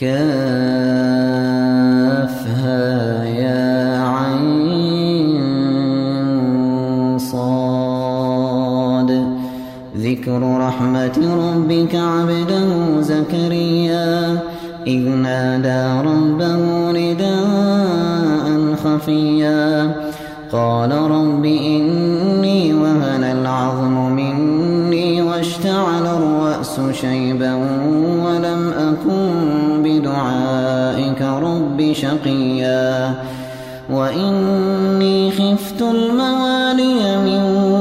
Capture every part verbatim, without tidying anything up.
كافها يا عين صاد. ذكر رحمة ربك عبده زكريا إذ نادى ربه نداء خفيا قال رب إني وهن العظم مني واشتعل الرأس شيبا ولم أكن بدعائك رب شقيا وإني خفت الموالي من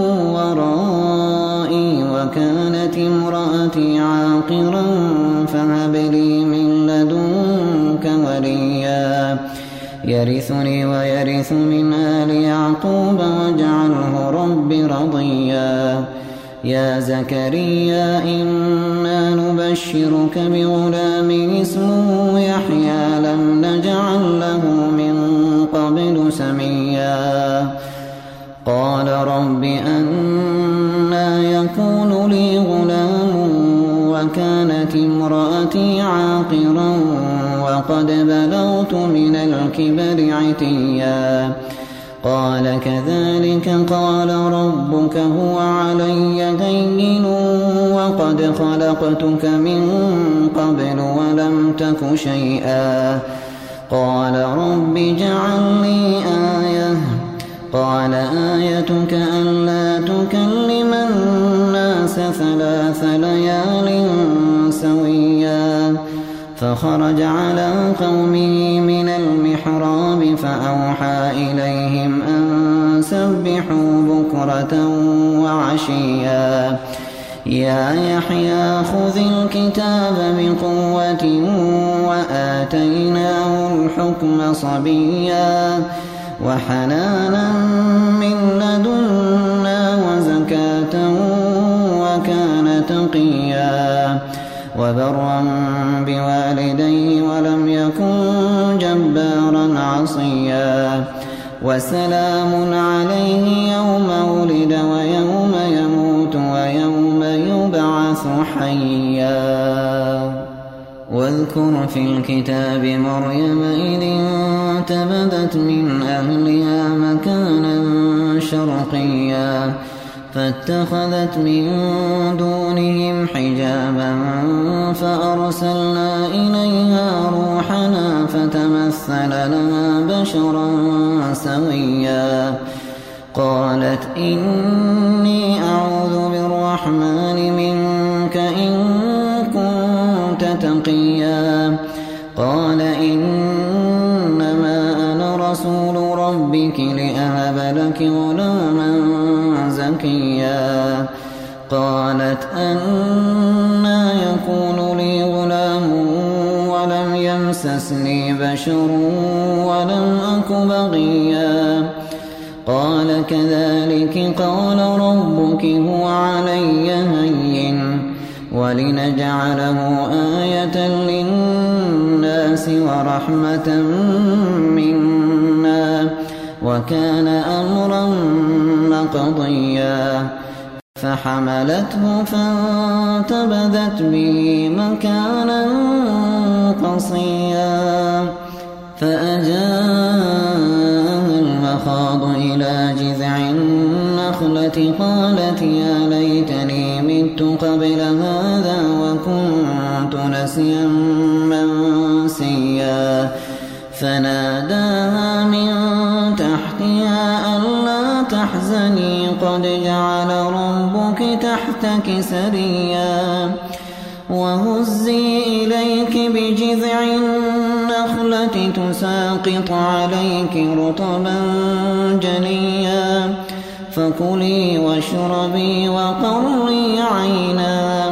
ورائي وكانت امرأتي عاقرا فهب لي من لدنك وليا يرثني ويرث من آل يعقوب واجعله رب رضيا. يا زكريا إنا نبشرك بغلام اسمه يحيى لم نجعل له من قبل سميا قال رب أنى يكون لي غلام وكانت امرأتي عاقرا وقد بلغت من الكبر عتيا قال كذلك قال ربك هو علي هين وقد خلقتك من قبل ولم تك شيئا قال رب اجعل لي آية قال آيتك ألا تكلم الناس ثلاث ليال سويا فخرج على قومه من المحراب فأوحى إليهم أن سبحوا بكرة وعشيا يا يحيى خذ الكتاب بقوة وآتيناه الحكم صبيا وحنانا من لدنا وزكاة وكان تقيا وبرا بوالديه ولم يكن جبارا عصيا وسلام عليه يوم ولد ويوم يموت ويوم يبعث حيا. واذكر في الكتاب مريم إذ انتبذت من أهلها مكانا شرقيا فاتخذت من دونهم حجابا فأرسلنا إليها روحنا فتمثل لها بشرا سويا قالت إني أعوذ بالرحمن منك إن كنت تقيا قال إنما أنا رسول ربك لأهب لك غلاما زكيا قالت أنى يكون لي غلام ولم يمسسني بشر ولم أك بغيا قال كذلك قال ربك هو علي هين ولنجعله آية للناس ورحمة منا وكان أمرا مقضيا فحملته فانتبذت به مكانا قصيا فأجاءها المخاض إلى جذع النخلة قالت يا ليتني مت قبل هذا وكنت نسيا منسيا فناداها من تحتها ألا تحزني قد جعل ربك تحتك سريا وهزي إليك بجذع النخلة تساقط عليك رطبا جنيا فكلي واشربي وقري عينا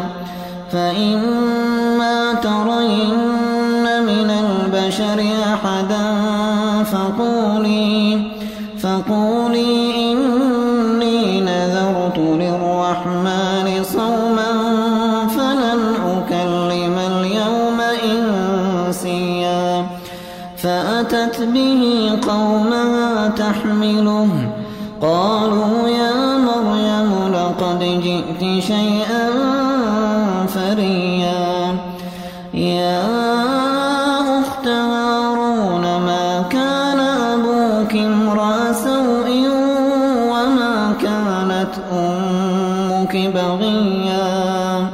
فإما ترين من البشر أحدا فقولي فقولي إني نذرت للرحمن صوما فلن أكلم اليوم إنسيا فأتت به قومها تحمله قالوا يا مريم لقد جئت شيئا فريا يا ربك بغيا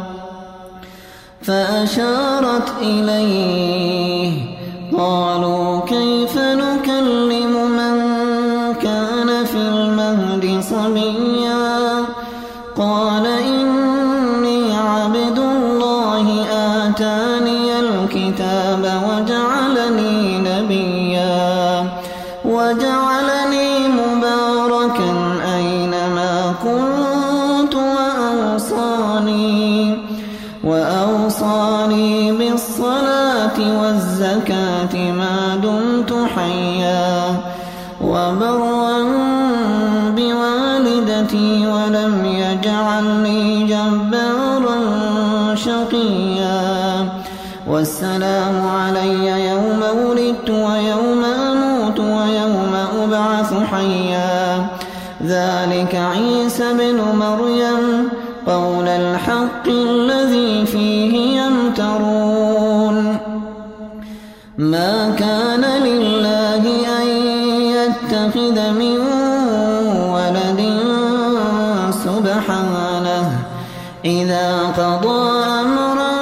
فأشارت إليه قالوا كيف نكلم من كان في المهد صبيا قال إني عبد الله آتاني الكتاب وجعلني نبيا وجعلني مباركا أينما كنت وأوصاني وأوصاني بالصلاة والزكاة ما دمت حيا وبرا بوالدتي ولم يجعلني جبارا شقيا والسلام علي يوم ولدت ويوم أموت ويوم أبعث حيا ذلك عيسى بن مريم قول الحق الذي فيه يمترون ما كان لله أن يتخذ من ولد سبحانه إذا قضى أمرا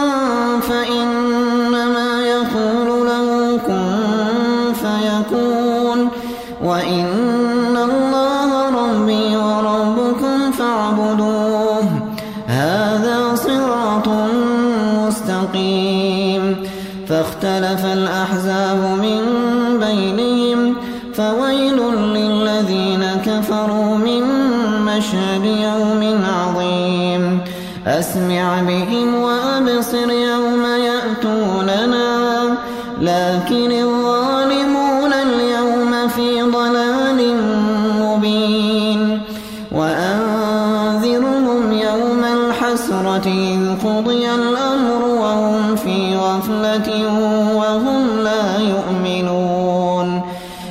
فإنما يقول له كن فيكون وإن الله ربي وربكم فاعبدوه هذا صراط مستقيم فاختلف الأحزاب من بينهم فويل للذين كفروا من مشهد يوم عظيم أسمع بهم وأبصر يوم يأتوننا لكن الظالمون اليوم في ضلال مبين وأنذرهم يوم الحسرة إذ قضي الأمر وهم في غفلة وهم لا يؤمنون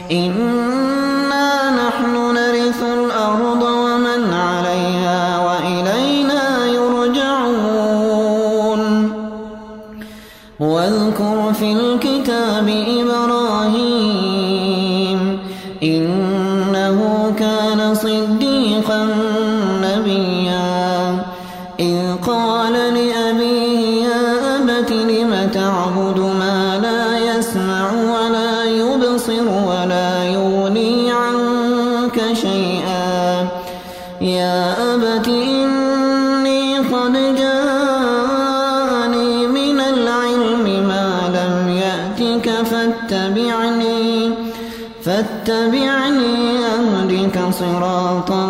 إنا نحن نرث الأرض ومن عليها وإلينا يرجعون واذكر في الكتاب إبراهيم إنه كان صديقا نبيا إذ قال لأبيه يا أبت لم تعبد ما لا يسمع ولا يبصر ولا يغني عنك شيئا يا أبت إني قد جاءني من العلم ما لم يأتك فاتبعني فاتبعني أهدك صراطا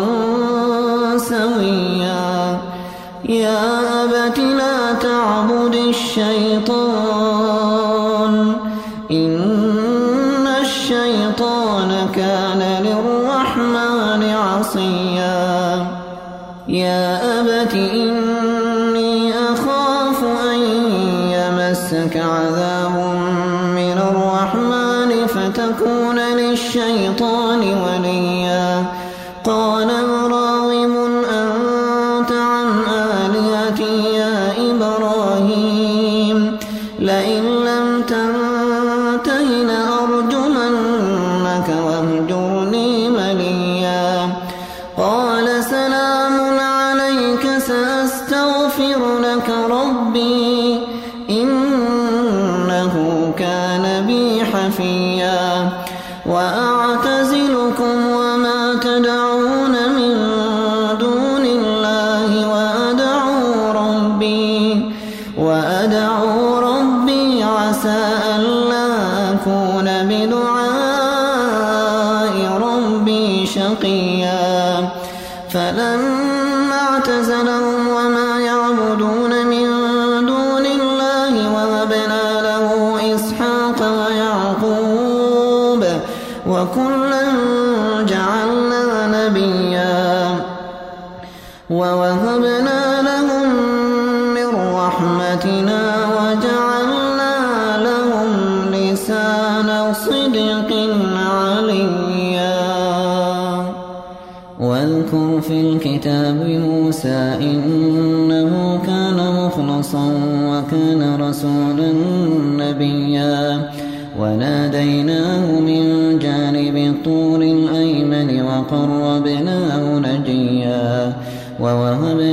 سويا يا أبت لا تعبد الشيطان إن الشيطان كان للرحمن عصيا يا أبت إني أخاف أن يمسك عذاب من الرحمن فتكون للشيطان وليا قال راغب أنت عن آلهتي يا إبراهيم لئن لم تنته لأرجمنك واهجرني مليا قال سلام عليك سأستغفر لك ربي إنه كان بي حفيا وأعتزلكم وما تدعون من دون الله وأدعو ربي وأدعو ربي عسى ألا أكون بدعاء ربي شقيا فلما اعتزلهم وما يعبدون من دون الله وهبنا له إسحاق ويعقوب وكلا جعلنا نبيا ووهبنا لهم من رحمتنا وجعلنا لهم لسان صدق عليا واذكر في الكتاب موسى إنه كان مخلصا وكان رسولا نبيا وناديناه من جانب الطور الأيمن وقربناه نجيا ووهبنا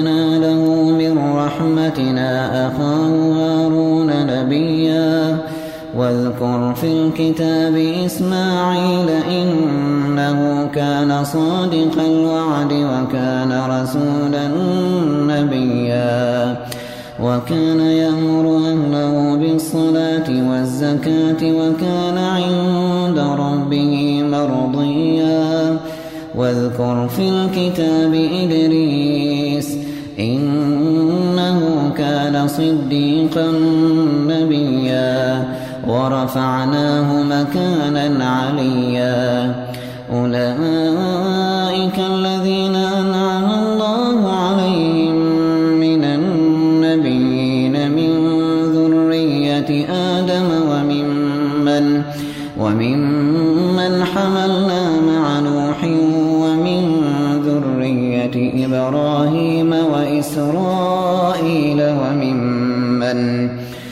نبيا واذكر في الكتاب إسماعيل إنه كان صادق الوعد وكان رسولا نبيا وكان يأمر أهله بالصلاة والزكاة وكان عند ربه مرضيا واذكر في الكتاب إدريس إنه كان صديقا نبيا ورفعناه مكانا عليا أولئك الذين أنعم الله عليهم من النبيين من ذرية آدم وممن وممن حملنا مع نوح ومن ذرية إبراهيم وإسرائيل وممن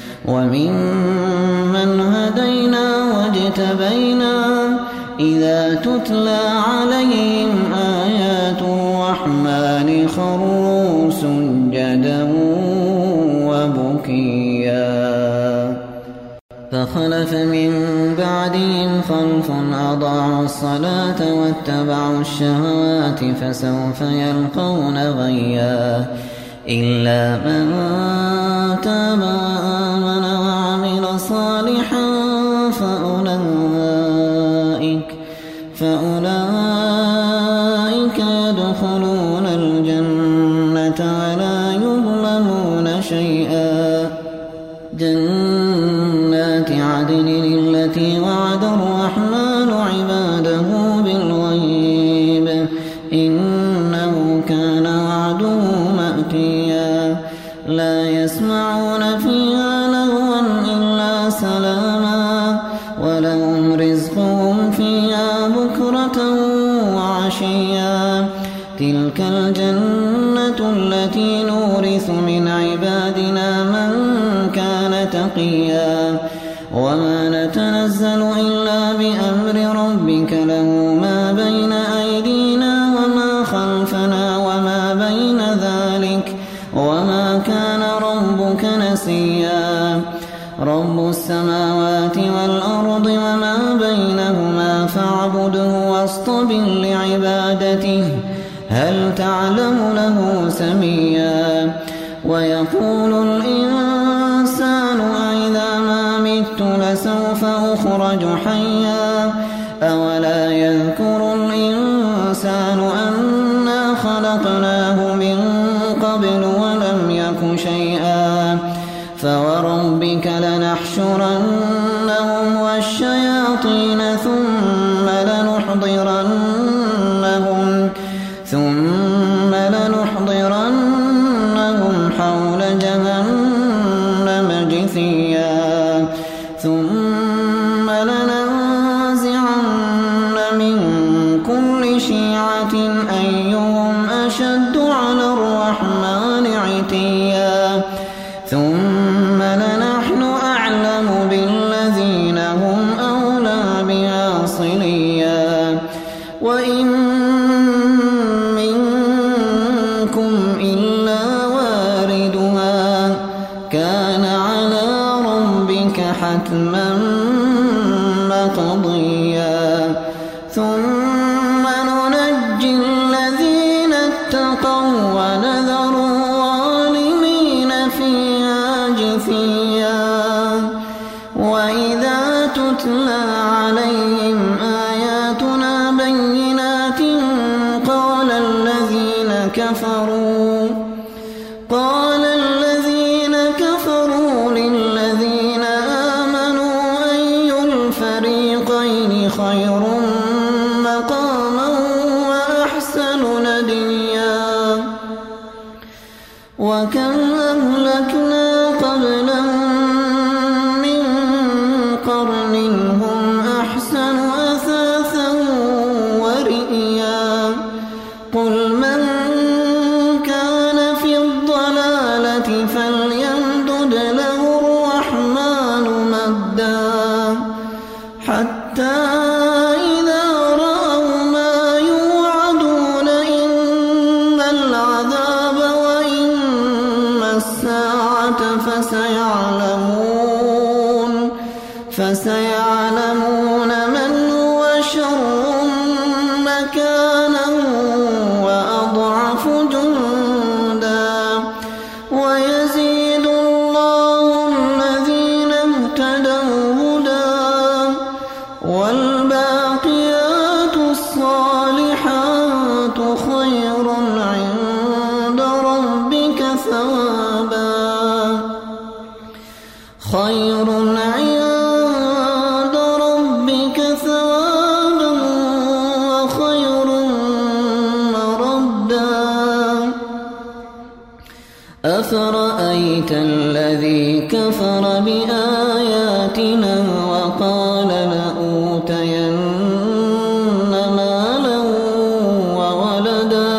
وممن هدينا واجتبينا إذا تتلى عليهم آيات الرحمن خروا سجدا وبكيا فخلف من بعدهم خلف أضاعوا الصلاة واتبعوا الشهوات فسوف يلقون غيا إلا من تاب وآمن وعمل صالحا فأولئك فأولئك يدخلون الجنة ولا يظلمون شيئا جنات عدن التي وعد الرحمن عباده بالغيب إنه كان وعده مأتيا لا يسمعون فيها لغوا إلا سلاما ولهم رزقهم فيها بكرة وعشيا تلك الجنة التي نورث من عبادنا من كان تقيا وما نتنزل إلا بأمر ربك له ما بين أيدينا وما خلفنا وما بين ذلك وما كان ربك نسيا رب السماوات والأرض وما بينهما فاعبده واصطبر لعبادته هل تعلم له سميا ويقول الإنسان أإذا ما مت لسوف أخرج حيا أولا يذكر الإنسان أنا خلقناه من قبل ولم يك شيئا فوربك لنحشرنهم والشياطين ثم لنحضرنهم ثم لنحضرنهم حول جهنم جثيا ثم لننزعن من كل شيعة أيهم أشد على الرحمن عتيا ثم لنحن أعلم بالذين هم أولى بها صليا وإن منكم إلا واردها كان على ربك حتما مقضيا ثم ننجي الذين اتقوا ونذر الظالمين فيها جثيا وإذا تتلى عليهم آياتنا بينات قال الذين كفروا قال الذين كفروا للذين آمنوا أي الفريقين خير مقاما وأحسن نديا وكم أهلكنا قبلهم من قرن هم أحسن أثاثا ورئيا قل من كان في الضلالة فليمدد له الرحمن مدا حتى إذا رأوا ما يوعدون إما العذاب وإما الساعة فسيعلمون فسيعلمون من هو شر مكانا وأضعف جندا ويزيد الله الذين اهتدوا هدى والباقيات الصالحات خير عند ربك ثوابا خير عند ربك ثوابا وخير مردا أفرأيت الذي كفر بآياتنا وقال لأوتين مالا وولدا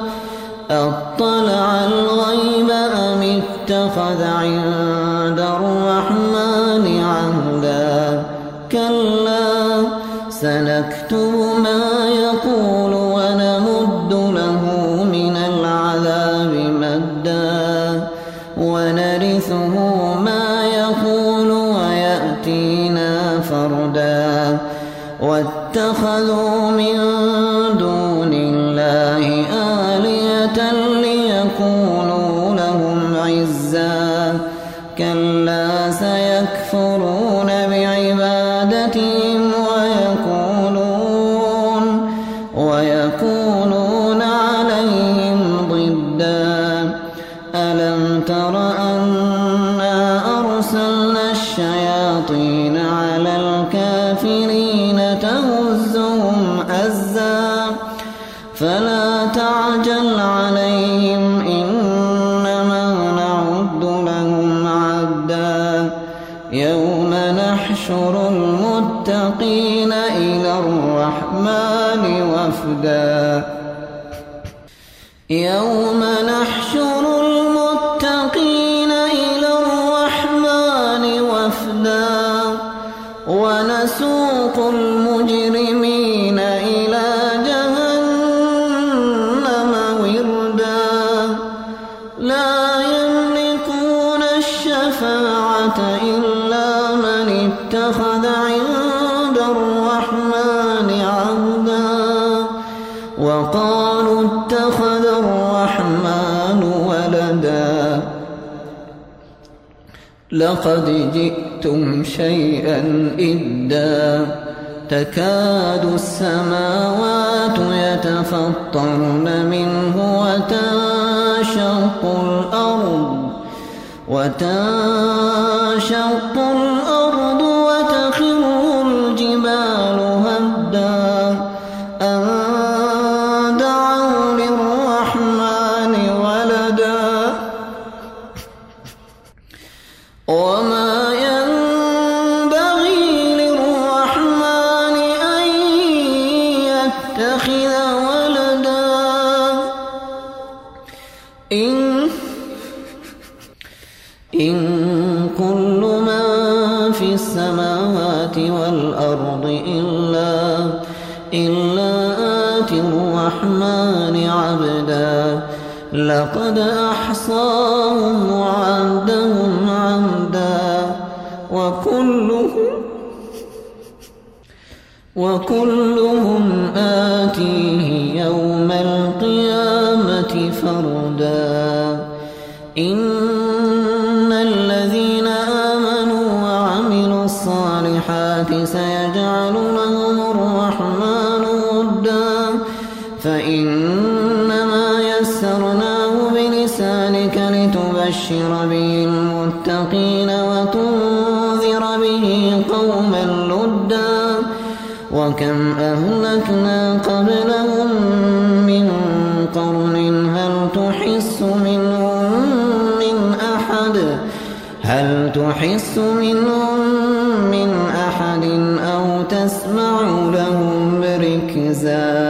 أطلع الغيب أم اتخذ عند الرحمن عهدا كلا سنكتب ما يقول ونمد له من العذاب مدا ونرثه ما يقول ويأتينا فردا واتخذوا من دون الله آلهة ليكونوا لهم عزا كلا سيكفرون بعبادتهم ويكونون ويكونون عليهم ضدا ألم تر أنا أرسلنا الشياطين على الكافرين تهزهم أزا فلا تعجل عليهم إنما نعد لهم عدا يوم نحشر المتقين إلى الرحمن وفدا يوم نحشر المتقين إلى الرحمن وفدا ونسوق المجرمين إلى جهنم وردا لا يملكون الشفاعة إلا من اتخذ عند الرحمن عهدا وقالوا اتخذ الرحمن ولدا لقد جئتم شيئا إدا تكاد السماوات يتفطرن منه وتنشق الأرض وتنشق الأرض وتخر الجبال هدا أن دعوا للرحمن ولدا وما ينبغي للرحمن أن يتخذ ولدا إن إن كل ما في السماوات والأرض إلا إلا آتي الرحمن عبدا لقد أحصاهم وعدهم عدا وكلهم وكلهم آتيه يوم القيامة فردا إن الذين آمنوا وعملوا الصالحات سيجعل لهم الرحمن ودا فإنما يسرناه بلسانك لتبشر به المتقين وتنذر به قوما لدا وكم أهلكنا قبلهم من قرن هل تحس منهم من أحد هل تحس منهم من أحد أو تسمع لهم ركزا